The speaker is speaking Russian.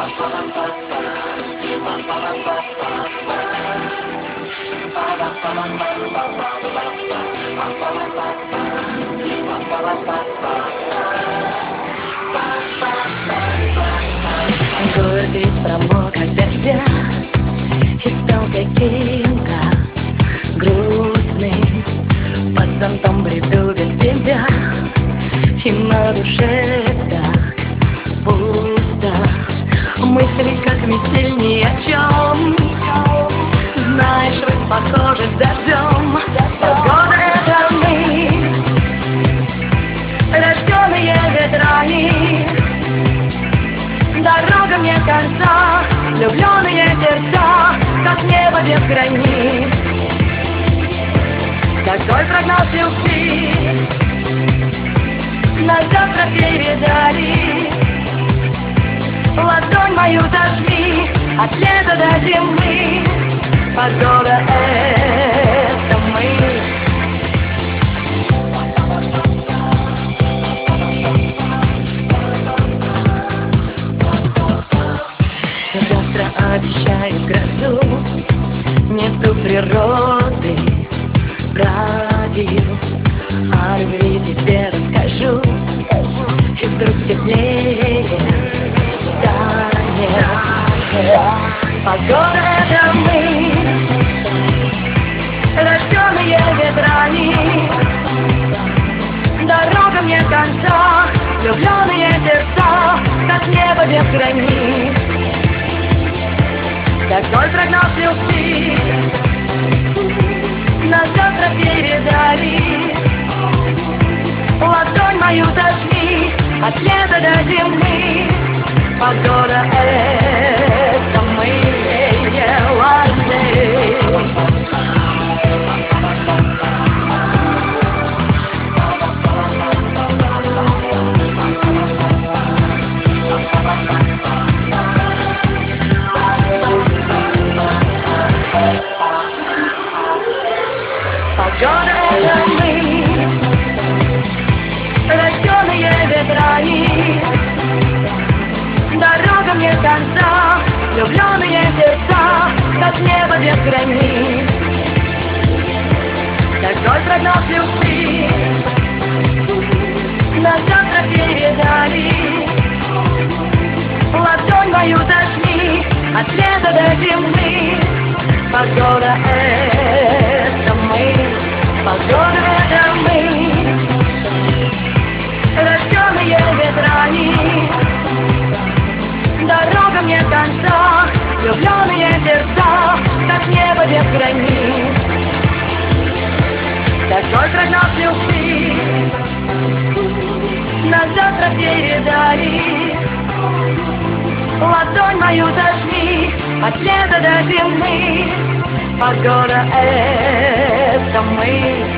Город весь промок от дождя и стал каким-то грустным. Под зонтом бреду без тебя, и на душе так пусто. Мысли как метель ни о чем. Знаешь, ведь похоже с дождем. Погода — это мы, рожденные ветрами. Дорога мне конца, влюбленные сердца, как небо без границ. Такой прогноз любви на завтра передали. Ладонь мою зажми от лета до зимы. Погода — это мы. Завтра обещают грозу, нету природы в радио. О любви тебе расскажу, и вдруг теплее станет. Погода — это мы, рожденные ветрами. Дорога мне конца, влюбленные сердца, как небо без границ. Такой прогноз любви на завтра передали. Ладонь мою зажми от лета до зимы. Погода — это мы. Погода — это мы, рожденные ветрами. Дорога мне конца, влюбленные сердца, как небо без границ. Такой прогноз любви на завтра передали. Ладонь мою зажми от лета до зимы. Погода — это мы. Погода — это мы, рожденные ветрами. Дорога мне конца, влюбленные сердца, как небо без границ. Такой прогноз любви на завтра передали. Ладонь мою зажми от лета до зимы. Погода — это мы.